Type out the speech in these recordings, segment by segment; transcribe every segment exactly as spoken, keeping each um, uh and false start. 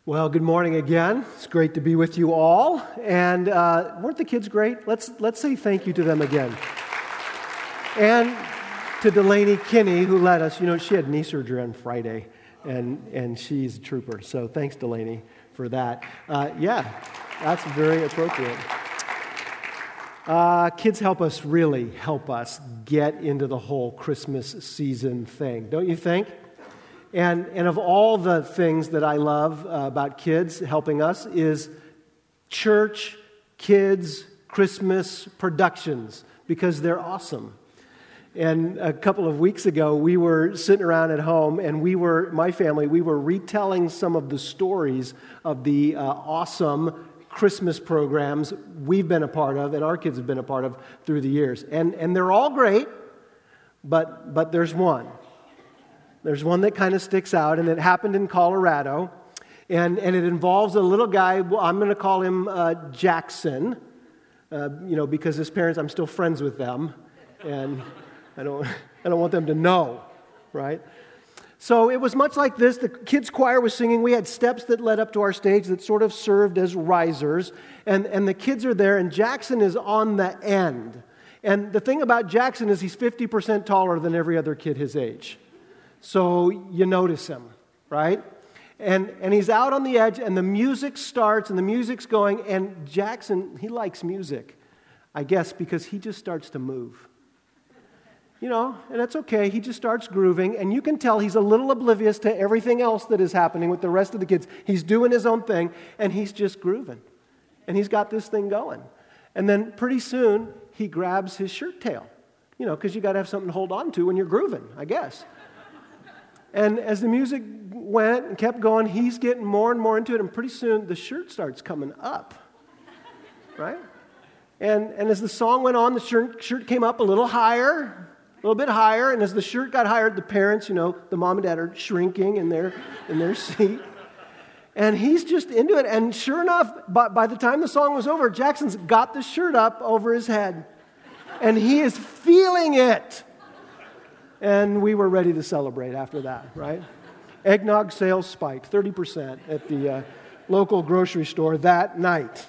Well, good morning again. It's great to be with you all. And uh, weren't the kids great? Let's let's say thank you to them again. And to Delaney Kinney, who led us. You know, she had knee surgery on Friday, and, and she's a trooper. So thanks, Delaney, for that. Uh, yeah, that's very appropriate. Uh, kids help us, really help us get into the whole Christmas season thing, don't you think? And and of all the things that I love uh, about kids helping us is church, kids, Christmas productions, because they're awesome. And a couple of weeks ago, we were sitting around at home, and we were, my family, we were retelling some of the stories of the uh, awesome Christmas programs we've been a part of, and our kids have been a part of through the years. And and they're all great, but but there's one. There's one that kind of sticks out, and it happened in Colorado, and, and it involves a little guy. Well, I'm going to call him uh, Jackson, uh, you know, because his parents, I'm still friends with them, and I don't, I don't want them to know, right? So it was much like this. The kids' choir was singing. We had steps that led up to our stage that sort of served as risers, and, and the kids are there, and Jackson is on the end. And the thing about Jackson is he's fifty percent taller than every other kid his age. So you notice him, right? And and he's out on the edge, and the music starts, and the music's going, and Jackson, he likes music, I guess, because he just starts to move. You know, and that's okay. He just starts grooving, and you can tell he's a little oblivious to everything else that is happening with the rest of the kids. He's doing his own thing, and he's just grooving. And he's got this thing going. And then pretty soon, he grabs his shirt tail, you know, because you got to have something to hold on to when you're grooving, I guess. And as the music went and kept going, he's getting more and more into it, and pretty soon the shirt starts coming up, right? And and as the song went on, the shirt, shirt came up a little higher, a little bit higher, and as the shirt got higher, the parents, you know, the mom and dad are shrinking in their in their seat. And he's just into it, and sure enough, by, by the time the song was over, Jackson's got the shirt up over his head, and he is feeling it. And we were ready to celebrate after that, right? Eggnog sales spiked thirty percent at the uh, local grocery store that night.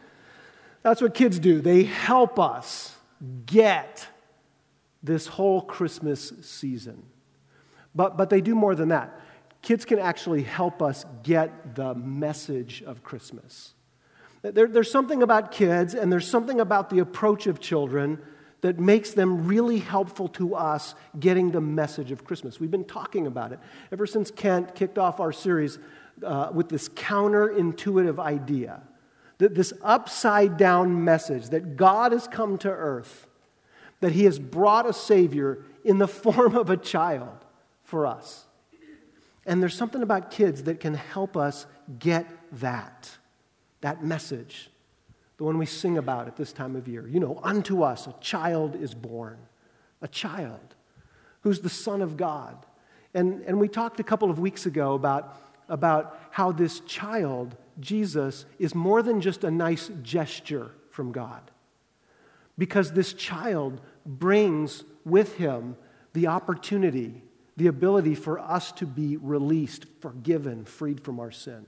That's what kids do. They help us get this whole Christmas season. But, but they do more than that. Kids can actually help us get the message of Christmas. There, there's something about kids, and there's something about the approach of children that makes them really helpful to us getting the message of Christmas. We've been talking about it ever since Kent kicked off our series uh, with this counterintuitive idea, that this upside-down message that God has come to earth, that He has brought a Savior in the form of a child for us. And there's something about kids that can help us get that, that message. The one we sing about at this time of year. You know, unto us a child is born. A child who's the Son of God. And, and we talked a couple of weeks ago about, about how this child, Jesus, is more than just a nice gesture from God. Because this child brings with him the opportunity, the ability for us to be released, forgiven, freed from our sin.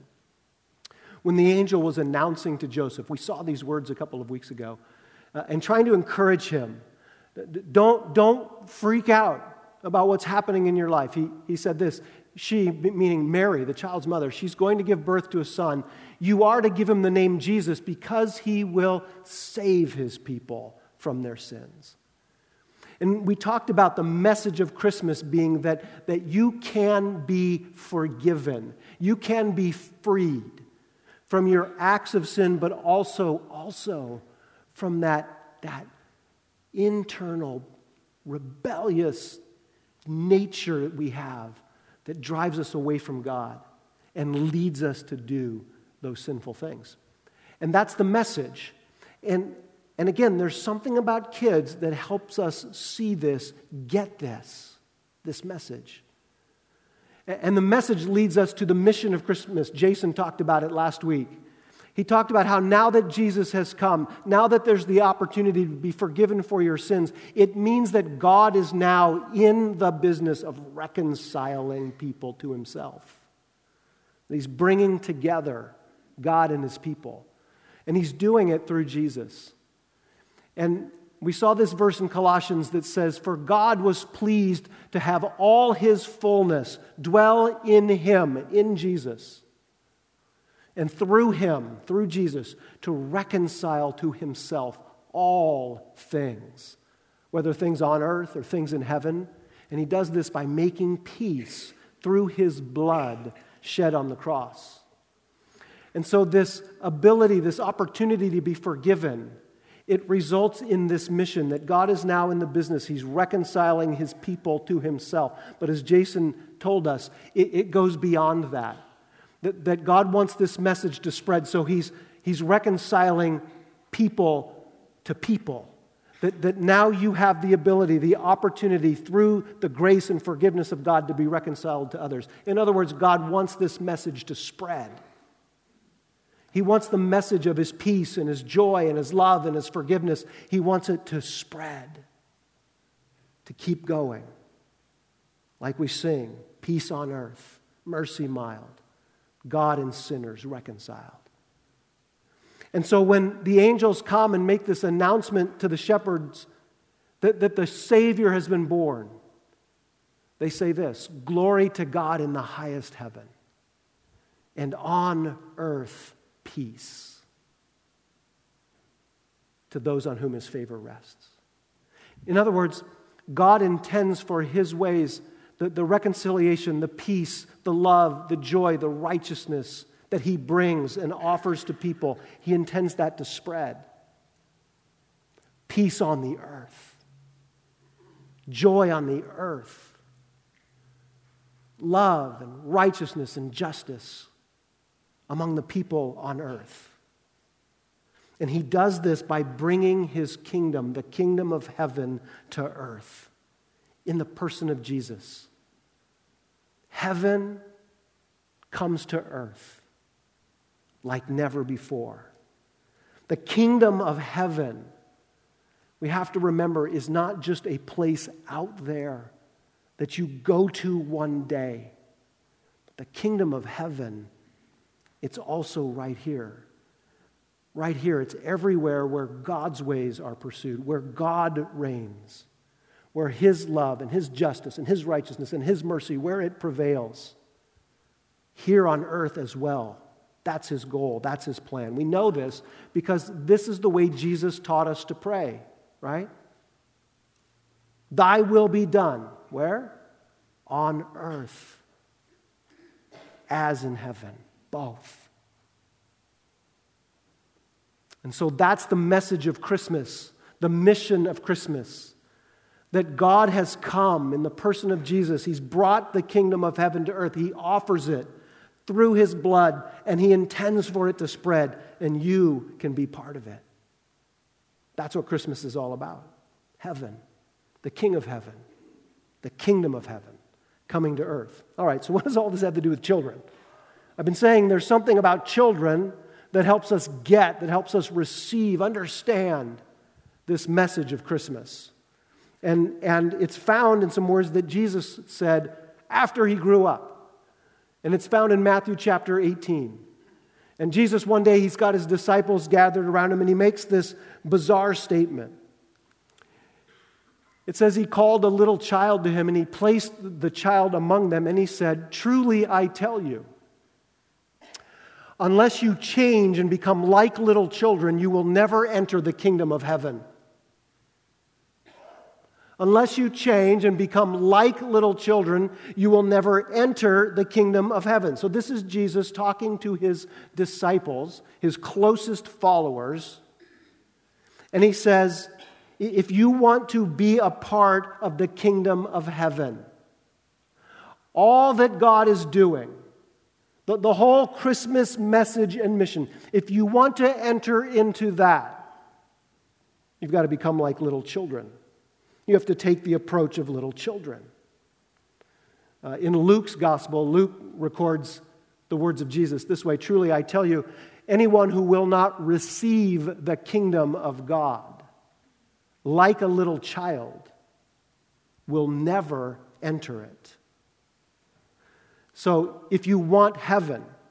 When the angel was announcing to Joseph, we saw these words a couple of weeks ago, uh, and trying to encourage him, don't, don't freak out about what's happening in your life. He, he said this, she, meaning Mary, the child's mother, she's going to give birth to a son. You are to give him the name Jesus because he will save his people from their sins. And we talked about the message of Christmas being that, that you can be forgiven. You can be freed from your acts of sin, but also, also from that, that internal rebellious nature that we have that drives us away from God and leads us to do those sinful things. And that's the message. And, and again, there's something about kids that helps us see this, get this, this message. And the message leads us to the mission of Christmas. Jason talked about it last week. He talked about how now that Jesus has come, now that there's the opportunity to be forgiven for your sins, it means that God is now in the business of reconciling people to Himself. He's bringing together God and his people. And he's doing it through Jesus. And we saw this verse in Colossians that says, "For God was pleased to have all his fullness dwell in him," in Jesus. And through him, through Jesus, to reconcile to himself all things, whether things on earth or things in heaven. And he does this by making peace through his blood shed on the cross. And so this ability, this opportunity to be forgiven, it results in this mission that God is now in the business. He's reconciling his people to himself. But as Jason told us, it, it goes beyond that. that. That God wants this message to spread. So he's, he's reconciling people to people. That, that now you have the ability, the opportunity through the grace and forgiveness of God to be reconciled to others. In other words, God wants this message to spread. He wants the message of his peace and his joy and his love and his forgiveness. He wants it to spread, to keep going. Like we sing, peace on earth, mercy mild, God and sinners reconciled. And so when the angels come and make this announcement to the shepherds that, that the Savior has been born, they say this: "Glory to God in the highest heaven, and on earth peace to those on whom his favor rests." In other words, God intends for his ways, the, the reconciliation, the peace, the love, the joy, the righteousness that he brings and offers to people. He intends that to spread. Peace on the earth. Joy on the earth. Love and righteousness and justice among the people on earth. And he does this by bringing his kingdom, the kingdom of heaven, to earth in the person of Jesus. Heaven comes to earth like never before. The kingdom of heaven, we have to remember, is not just a place out there that you go to one day. The kingdom of heaven, it's also right here. Right here, it's everywhere where God's ways are pursued, where God reigns, where his love and his justice and his righteousness and his mercy, where it prevails. Here on earth as well. That's his goal. That's his plan. We know this because this is the way Jesus taught us to pray, right? Thy will be done. Where? On earth as in heaven. Both. And so that's the message of Christmas, the mission of Christmas, that God has come in the person of Jesus. He's brought the kingdom of heaven to earth. He offers it through his blood, and he intends for it to spread, and you can be part of it. That's what Christmas is all about. Heaven, the King of heaven, the kingdom of heaven coming to earth. All right, so what does all this have to do with children? I've been saying there's something about children that helps us get, that helps us receive, understand this message of Christmas. And, and it's found in some words that Jesus said after he grew up. And it's found in Matthew chapter eighteen. And Jesus, one day, he's got his disciples gathered around him, and he makes this bizarre statement. It says he called a little child to him, and he placed the child among them, and he said, "Truly I tell you, unless you change and become like little children, you will never enter the kingdom of heaven." Unless you change and become like little children, you will never enter the kingdom of heaven. So this is Jesus talking to his disciples, his closest followers. And he says, if you want to be a part of the kingdom of heaven, all that God is doing, the, the whole Christmas message and mission, if you want to enter into that, you've got to become like little children. You have to take the approach of little children. Uh, in Luke's gospel, Luke records the words of Jesus this way: "Truly I tell you, anyone who will not receive the kingdom of God like a little child will never enter it." So if you want heaven,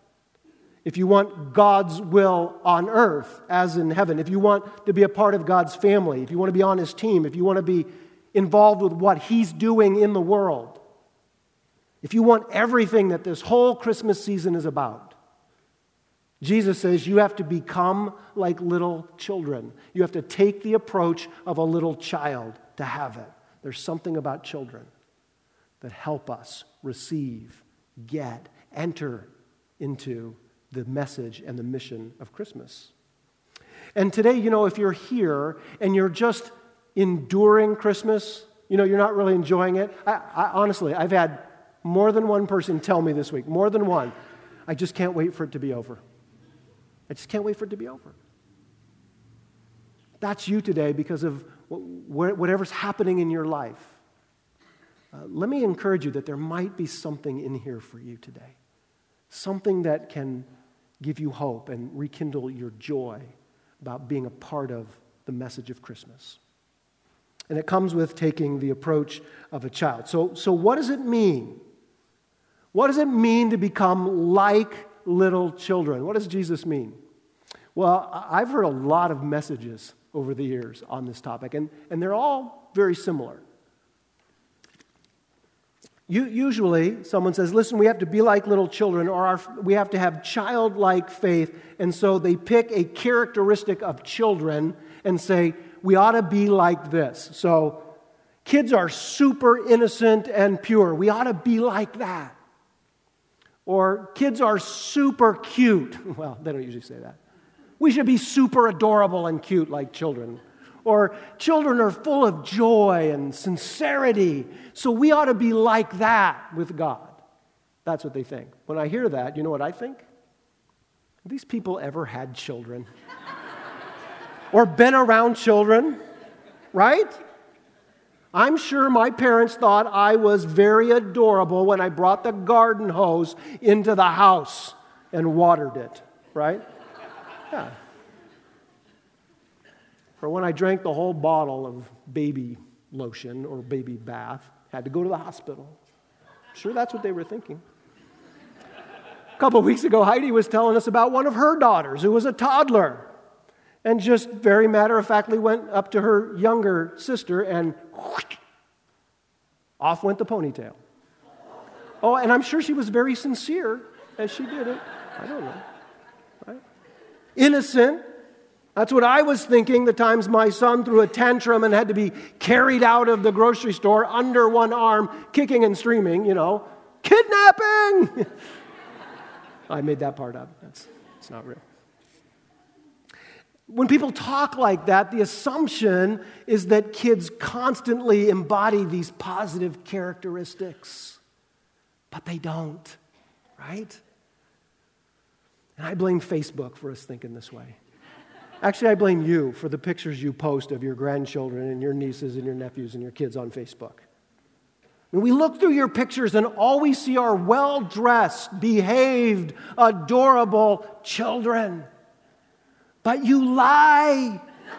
if you want God's will on earth as in heaven, if you want to be a part of God's family, if you want to be on His team, if you want to be involved with what He's doing in the world, if you want everything that this whole Christmas season is about, Jesus says you have to become like little children. You have to take the approach of a little child to have it. There's something about children that help us receive, get, enter into the message and the mission of Christmas. And today, you know, if you're here and you're just enduring Christmas, you know, you're not really enjoying it. I, I, honestly, I've had more than one person tell me this week, more than one, I just can't wait for it to be over. I just can't wait for it to be over. That's you today because of whatever's happening in your life. Uh, let me encourage you that there might be something in here for you today. Something that can give you hope and rekindle your joy about being a part of the message of Christmas. And it comes with taking the approach of a child. So, so what does it mean? What does it mean to become like little children? What does Jesus mean? Well, I've heard a lot of messages over the years on this topic, and, and they're all very similar. You, usually, someone says, listen, we have to be like little children, or our, we have to have childlike faith, and so they pick a characteristic of children and say, we ought to be like this. So, kids are super innocent and pure. We ought to be like that. Or, kids are super cute. Well, they don't usually say that. We should be super adorable and cute like children. Or, children are full of joy and sincerity, so we ought to be like that with God. That's what they think. When I hear that, you know what I think? Have these people ever had children? Or been around children? Right? I'm sure my parents thought I was very adorable when I brought the garden hose into the house and watered it. Right? Yeah. Or when I drank the whole bottle of baby lotion or baby bath, had to go to the hospital. I'm sure that's what they were thinking. A couple of weeks ago, Heidi was telling us about one of her daughters who was a toddler and just very matter-of-factly went up to her younger sister and whoosh, off went the ponytail. Oh, and I'm sure she was very sincere as she did it. I don't know. Right? Innocent. That's what I was thinking the times my son threw a tantrum and had to be carried out of the grocery store under one arm, kicking and screaming, you know, kidnapping! I made that part up. That's, that's not real. When people talk like that, the assumption is that kids constantly embody these positive characteristics. But they don't, right? And I blame Facebook for us thinking this way. Actually, I blame you for the pictures you post of your grandchildren and your nieces and your nephews and your kids on Facebook. When we look through your pictures and all we see are well-dressed, behaved, adorable children. But you lie.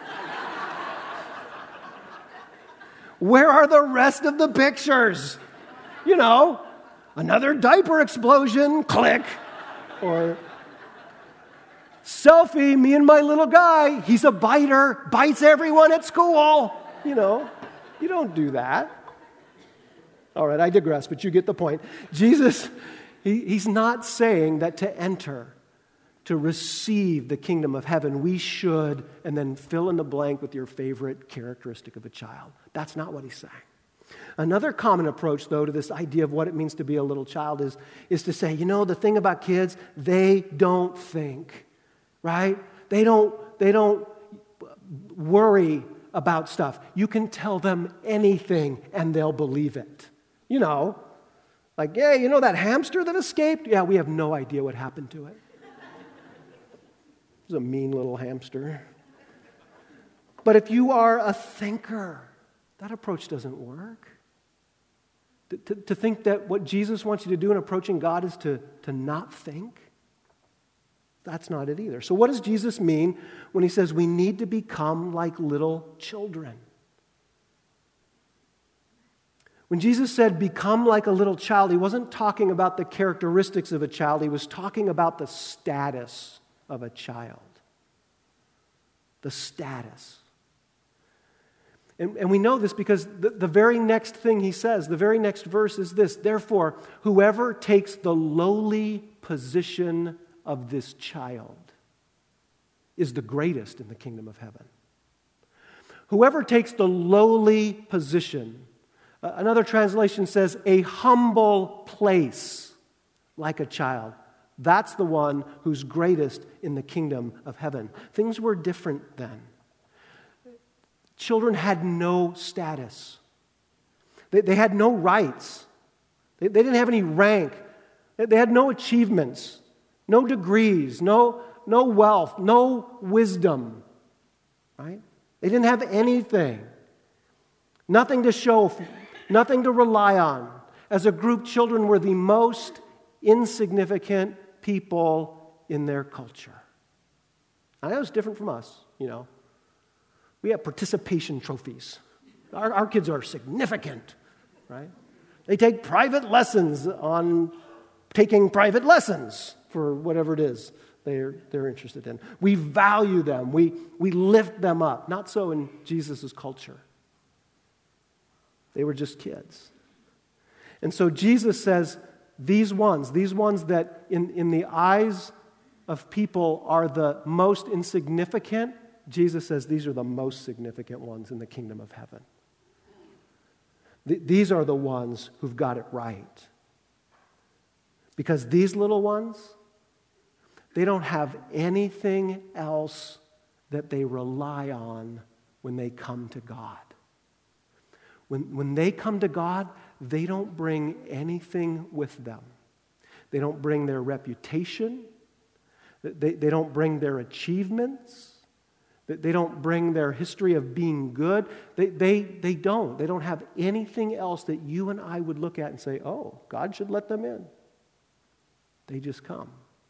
Where are the rest of the pictures? You know, another diaper explosion, click. Or selfie, me and my little guy, he's a biter, bites everyone at school. You know, you don't do that. All right, I digress, but you get the point. Jesus, he, he's not saying that to enter, to receive the kingdom of heaven, we should, and then fill in the blank with your favorite characteristic of a child. That's not what he's saying. Another common approach, though, to this idea of what it means to be a little child is, is to say, you know, the thing about kids, they don't think, right? They don't, they don't worry about stuff. You can tell them anything and they'll believe it. You know, like, yeah, you know that hamster that escaped? Yeah, we have no idea what happened to it. It was a mean little hamster. But if you are a thinker, that approach doesn't work. To, to, to think that what Jesus wants you to do in approaching God is to, to not think, that's not it either. So what does Jesus mean when he says we need to become like little children? When Jesus said, become like a little child, he wasn't talking about the characteristics of a child. He was talking about the status of a child. The status. And, and we know this because the, the very next thing he says, the very next verse is this: therefore, whoever takes the lowly position of this child is the greatest in the kingdom of heaven. Whoever takes the lowly position, uh, another translation says, a humble place like a child, that's the one who's greatest in the kingdom of heaven. Things were different then. Children had no status. They, they had no rights. They, they didn't have any rank. They, they had no achievements, no degrees, no, no wealth, no wisdom, right? They didn't have anything. Nothing to show, nothing to rely on. As a group, children were the most insignificant people in their culture. I know it's different from us, you know. We have participation trophies. Our, our kids are significant, right? They take private lessons on taking private lessons for whatever it is they're, they're interested in. We value them. We, we lift them up. Not so in Jesus' culture. They were just kids. And so Jesus says, these ones, these ones that in, in the eyes of people are the most insignificant, Jesus says these are the most significant ones in the kingdom of heaven. Th- these are the ones who've got it right. Because these little ones, they don't have anything else that they rely on when they come to God. When, when they come to God, they don't bring anything with them. They don't bring their reputation. They, they don't bring their achievements. They don't bring their history of being good. They, they, they don't. They don't have anything else that you and I would look at and say, oh, God should let them in. They just come.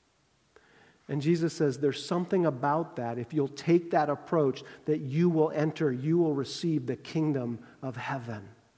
And Jesus says there's something about that, if you'll take that approach, that you will enter, you will receive the kingdom of heaven.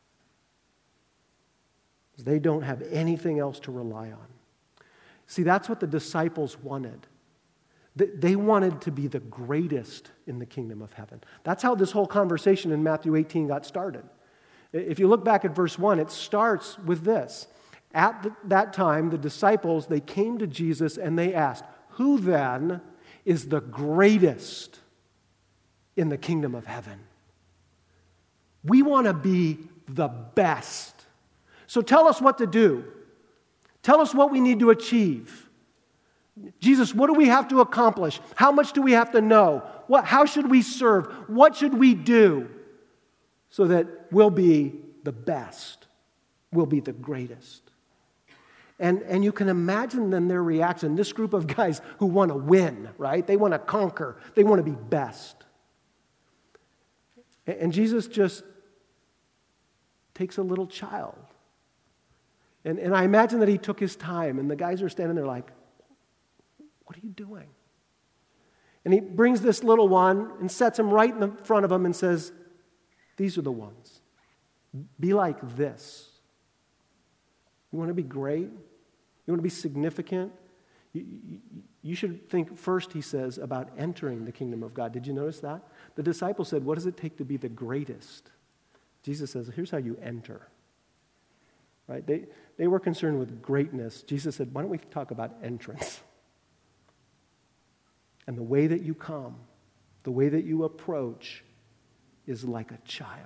They don't have anything else to rely on. See, that's what the disciples wanted. They wanted to be the greatest in the kingdom of heaven. That's how this whole conversation in Matthew eighteen got started. If you look back at verse one, it starts with this. At the, that time, the disciples, they came to Jesus and they asked, who then is the greatest in the kingdom of heaven? We want to be the best. So tell us what to do. Tell us what we need to achieve. Jesus, what do we have to accomplish? How much do we have to know? What, how should we serve? What should we do so that we'll be the best? We'll be the greatest. And, and you can imagine then their reaction. This group of guys who want to win, right? They want to conquer. They want to be best. And, and Jesus just takes a little child. And, and I imagine that he took his time. And the guys are standing there like, what are you doing? And he brings this little one and sets him right in the front of him and says, these are the ones. Be like this. You want to be great? You want to be significant? You, you, you should think first, he says, about entering the kingdom of God. Did you notice that? The disciples said, what does it take to be the greatest? Jesus says, here's how you enter. Right? They, they were concerned with greatness. Jesus said, why don't we talk about entrance? And the way that you come, the way that you approach is like a child.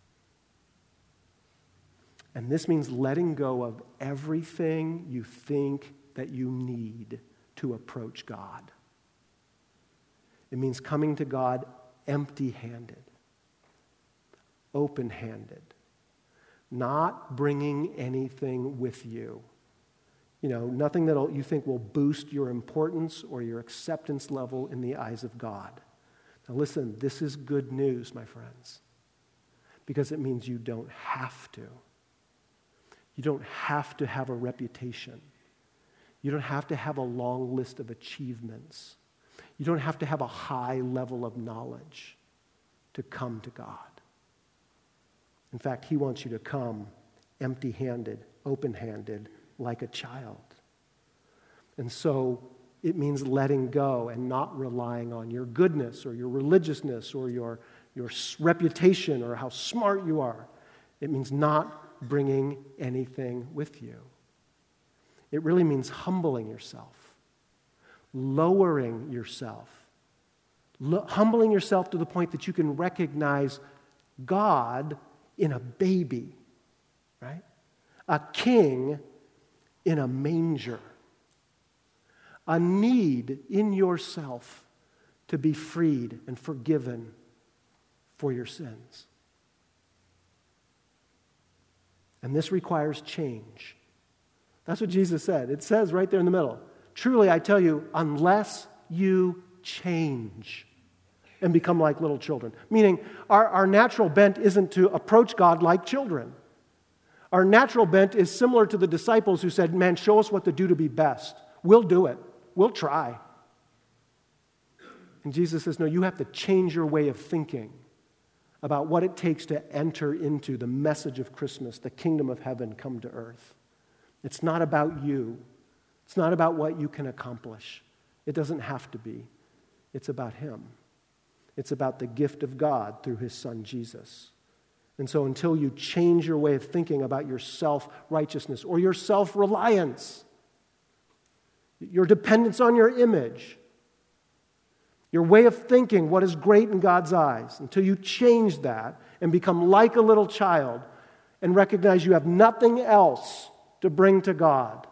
And this means letting go of everything you think that you need to approach God. It means coming to God empty-handed, open-handed, not bringing anything with you. You know, nothing that you think will boost your importance or your acceptance level in the eyes of God. Now listen, this is good news, my friends, because it means you don't have to. You don't have to have a reputation. You don't have to have a long list of achievements. You don't have to have a high level of knowledge to come to God. In fact, he wants you to come empty-handed, open-handed, like a child. And so it means letting go and not relying on your goodness or your religiousness or your, your reputation or how smart you are. It means not bringing anything with you. It really means humbling yourself, lowering yourself, lo- humbling yourself to the point that you can recognize God in a baby, right? A king in a manger. A need in yourself to be freed and forgiven for your sins. And this requires change. That's what Jesus said. It says right there in the middle, truly I tell you, unless you change and become like little children. Meaning our, our natural bent isn't to approach God like children. Our natural bent is similar to the disciples who said, man, show us what to do to be best. We'll do it. We'll try. And Jesus says, no, you have to change your way of thinking about what it takes to enter into the message of Christmas, the kingdom of heaven come to earth. It's not about you. It's not about what you can accomplish. It doesn't have to be. It's about Him. It's about the gift of God through His Son, Jesus. And so until you change your way of thinking about your self-righteousness or your self-reliance, your dependence on your image, your way of thinking what is great in God's eyes, until you change that and become like a little child and recognize you have nothing else to bring to God,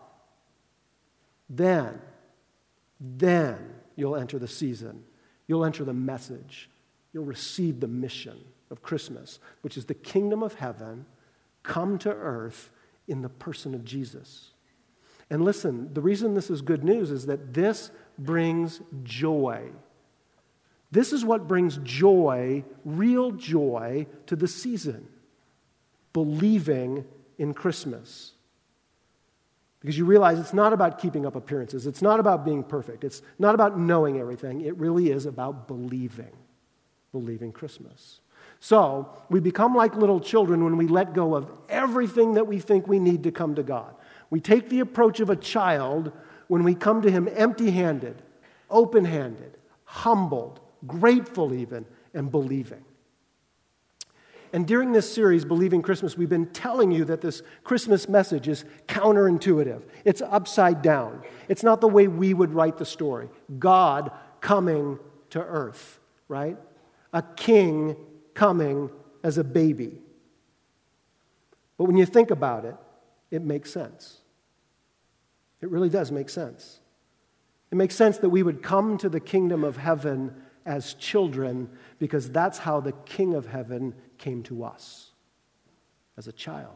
then, then you'll enter the season. You'll enter the message. You'll receive the mission of Christmas, which is the kingdom of heaven come to earth in the person of Jesus. And listen, the reason this is good news is that this brings joy. This is what brings joy, real joy, to the season. Believing in Christmas. Because you realize it's not about keeping up appearances. It's not about being perfect. It's not about knowing everything. It really is about believing. Believing Christmas. So, we become like little children when we let go of everything that we think we need to come to God. We take the approach of a child when we come to Him empty-handed, open-handed, humbled, grateful even, and believing. And during this series, Believing Christmas, we've been telling you that this Christmas message is counterintuitive. It's upside down. It's not the way we would write the story. God coming to earth, right? A king coming as a baby. But when you think about it, it makes sense. It really does make sense. It makes sense that we would come to the kingdom of heaven as children because that's how the King of heaven came to us, as a child.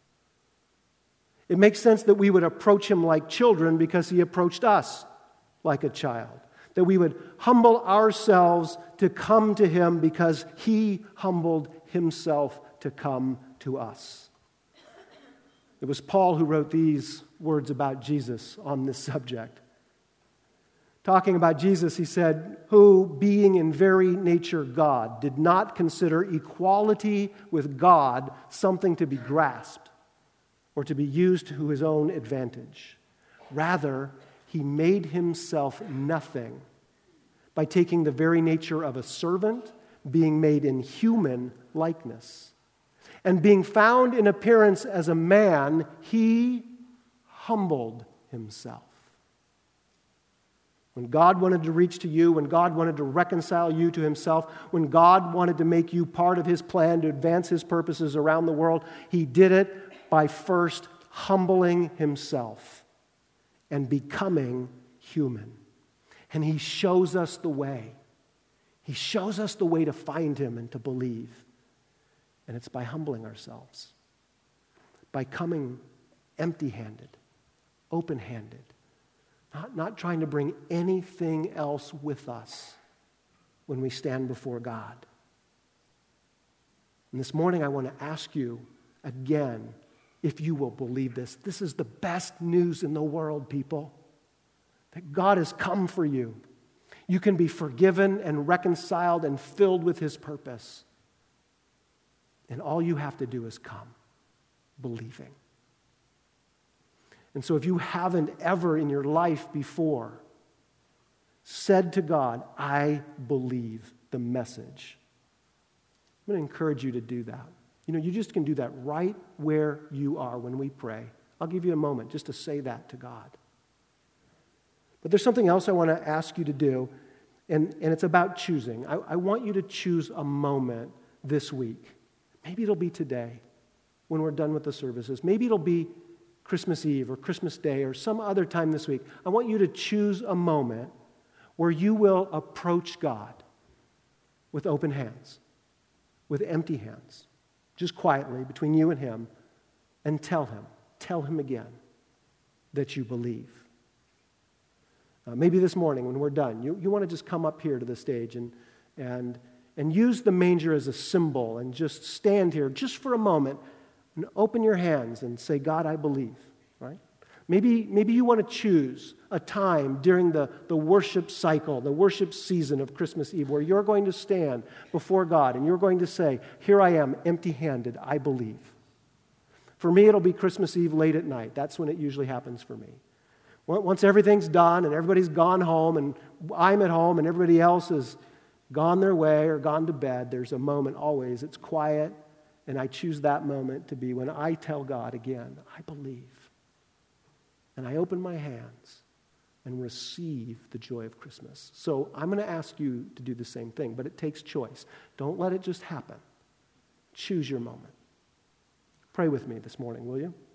It makes sense that we would approach Him like children because He approached us like a child. That we would humble ourselves to come to Him because He humbled Himself to come to us. It was Paul who wrote these words about Jesus on this subject. Talking about Jesus, he said, who, being in very nature God, did not consider equality with God something to be grasped or to be used to His own advantage. Rather, He made Himself nothing by taking the very nature of a servant, being made in human likeness. And being found in appearance as a man, He humbled Himself. When God wanted to reach to you, when God wanted to reconcile you to Himself, when God wanted to make you part of His plan to advance His purposes around the world, He did it by first humbling Himself and becoming human. And He shows us the way. He shows us the way to find Him and to believe. And it's by humbling ourselves, by coming empty-handed, open-handed, not, not trying to bring anything else with us when we stand before God. And this morning I want to ask you again if you will believe this. This is the best news in the world, people. That God has come for you. You can be forgiven and reconciled and filled with His purpose. And all you have to do is come. believing. And so if you haven't ever in your life before said to God, I believe the message, I'm going to encourage you to do that. You know, you just can do that right where you are when we pray. I'll give you a moment just to say that to God. But there's something else I want to ask you to do, and, and it's about choosing. I, I want you to choose a moment this week. Maybe it'll be today when we're done with the services. Maybe it'll be Christmas Eve or Christmas Day or some other time this week. I want you to choose a moment where you will approach God with open hands, with empty hands, just quietly between you and Him, and tell Him, tell Him again that you believe. Uh, maybe this morning when we're done, you, you want to just come up here to the stage and, and, and use the manger as a symbol and just stand here just for a moment and open your hands and say, God, I believe, right? Maybe, maybe you want to choose a time during the, the worship cycle, the worship season of Christmas Eve, where you're going to stand before God and you're going to say, here I am, empty-handed, I believe. For me, it'll be Christmas Eve late at night. That's when it usually happens for me. Once everything's done and everybody's gone home and I'm at home and everybody else has gone their way or gone to bed, there's a moment always, it's quiet, and I choose that moment to be when I tell God again, I believe. And I open my hands and receive the joy of Christmas. So I'm going to ask you to do the same thing, but it takes choice. Don't let it just happen. Choose your moment. Pray with me this morning, will you?